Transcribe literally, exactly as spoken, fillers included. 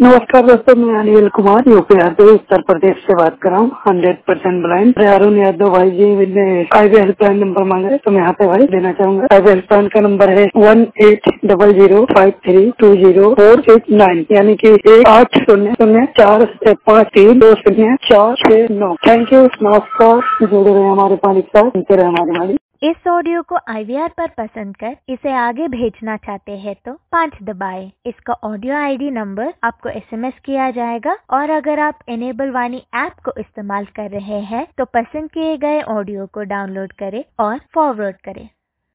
नमस्कार दोस्तों, मैं अनिल कुमार यूपी यादव उत्तर प्रदेश से बात कर रहा हूँ। Hundred percent blind Arun Yadav भाई जी ने आईवी हेल्प लाइन नंबर मांगा है, तो मैं यहाँ पे भाई देना चाहूंगा। आईवी हेल्प लाइन का नंबर है one eight double zero five three two zero four six nine, यानी कि एक आठ शून्य शून्य चार पाँच तीन दो शून्य चार छह नौ। थैंक यू, नमस्कार। जुड़े रहे हमारे पानी के साथ, सुनते रहे हमारे मालिक। इस ऑडियो को आईवीआर पर पसंद कर इसे आगे भेजना चाहते हैं तो पाँच दबाएं। इसका ऑडियो आईडी नंबर आपको एसएमएस किया जाएगा, और अगर आप इनेबल वाणी ऐप को इस्तेमाल कर रहे हैं तो पसंद किए गए ऑडियो को डाउनलोड करें और फॉरवर्ड करें।